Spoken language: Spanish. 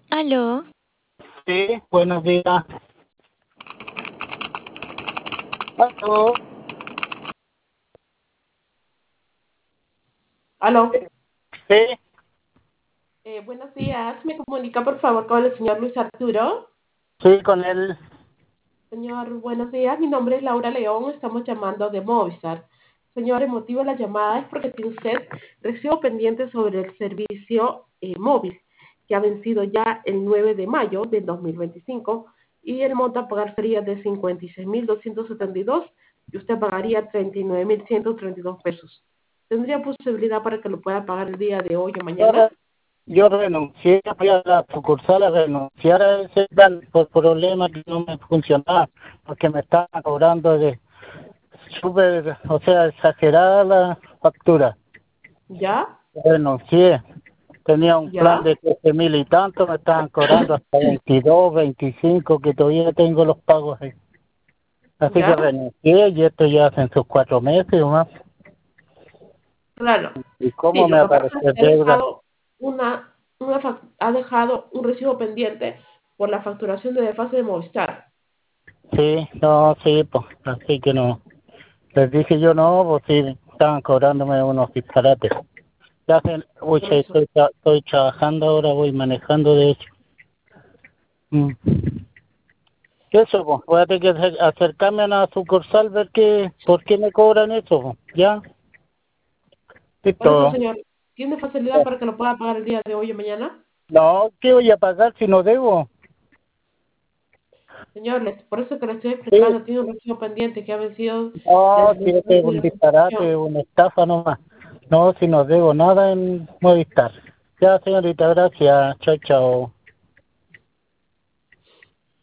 Aló, Sí, buenos días. Aló. Aló, Sí, buenos días. ¿Me comunica por favor con el señor Luis Arturo? sí, con él. Señor, buenos días. Mi nombre es Laura León. Estamos llamando de Movistar. Señor, el motivo de la llamada es porque tiene usted recibo pendiente sobre el servicio móvil que ha vencido ya el 9 de mayo del 2025 y el monto a pagar sería de 56.272 y usted pagaría 39.132 pesos. ¿Tendría posibilidad para que lo pueda pagar el día de hoy o Yo, mañana? re- yo renuncié, fui a la sucursal a renunciar a ese plan por problemas que no me funcionaba, porque me estaban cobrando de súper, o sea, exagerada la factura. ¿Ya? Renuncié. Tenía un plan ¿Ya? de 13.000 y tanto, me estaban cobrando hasta 22, 25, que todavía tengo los pagos ahí. Así que ¿Ya? renuncié y esto ya hace sus 4 meses o más. Claro. ¿Y Sí, cómo lo me que pasa es apareció que ha deuda? dejado ha dejado un recibo pendiente por la facturación de desfase de Movistar. Sí, no, sí, pues, así que no. Les dije yo no, pues sí, estaban cobrándome unos disparates. Ya hacen, uy, Por sí, eso. estoy trabajando ahora, voy manejando de hecho. Mm. Eso, pues, voy a tener que acercarme a una sucursal, ver por qué me cobran eso, pues, ¿ya? Por eso, Listo. señor, ¿tiene facilidad para que lo pueda pagar el día de hoy o mañana? No, ¿qué voy a pagar si no debo? Señor, por eso que le estoy Sí, explicando, tiene un recibo pendiente que ha vencido no, desde si el este es desfase un de la disparate, facturación. una estafa nomás. No, si no debo nada en Movistar. Ya, señorita, gracias. Chao, chao.